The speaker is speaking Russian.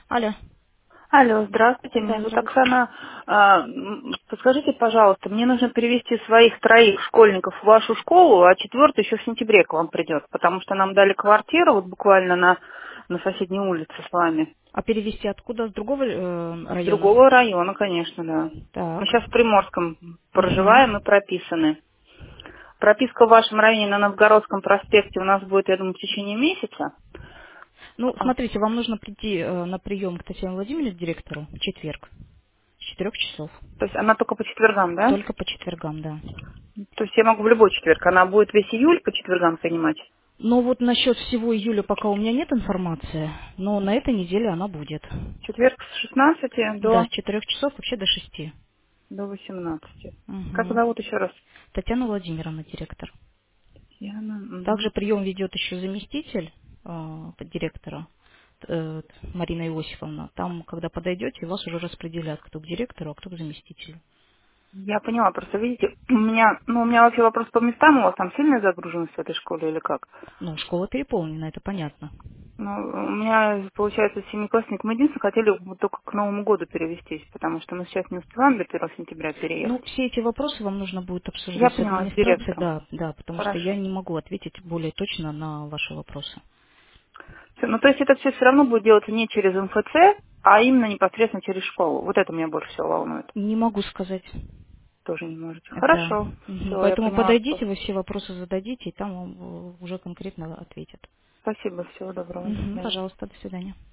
Алло. Алло, здравствуйте, Да, меня зовут здравствуйте. Оксана. Подскажите, пожалуйста, мне нужно перевести своих 3 школьников в вашу школу, а 4-й еще в сентябре к вам придет, потому что нам дали квартиру вот буквально на соседней улице с вами. А перевести откуда? С другого С района? другого района, конечно, да. Мы Так. сейчас в Приморском Угу. проживаем и прописаны. Прописка в вашем районе на Новгородском проспекте у нас будет, я думаю, в течение месяца. Ну, А, смотрите, вам нужно прийти на прием к Татьяне Владимировне, директору, в четверг, с 4 часов. То есть она только по четвергам, да? Только по четвергам, да. То есть я могу в любой четверг. Она будет весь июль по четвергам принимать. Но вот насчет всего июля пока у меня нет информации, но на этой неделе она будет. Четверг с 16 Да, до, с 4 часов вообще до 6. до 18. Как Угу. зовут еще раз? Татьяна Владимировна, директор. Яна. Также Мгм. прием ведет еще заместитель директора Марина Иосифовна. Там, когда подойдете, вас уже распределят, кто к директору, а кто к заместителю. Я поняла, просто видите, у меня вообще вопрос по местам, у вас там сильная загруженность в этой школе или как? Ну, школа переполнена, это понятно. Ну, у меня, получается, семиклассник. Мы единственное хотели вот только к Новому году перевестись, потому что мы сейчас не успеваем до 1 сентября Ну, переехать. все эти вопросы вам нужно будет Я обсуждать с поняла, с администрацией, директором. да, да, потому что я Хорошо. не могу ответить более точно на ваши вопросы. Всё, ну, то есть это все равно будет делаться не через МФЦ, а именно непосредственно через школу. Вот это меня больше всего волнует. Не могу сказать. Тоже не можете. Да. Хорошо. Мгм. Все, я Поэтому поняла. подойдите, вы все вопросы зададите, и там вам уже конкретно ответят. Спасибо. Всего доброго. До Мгм. свидания. Пожалуйста, до свидания.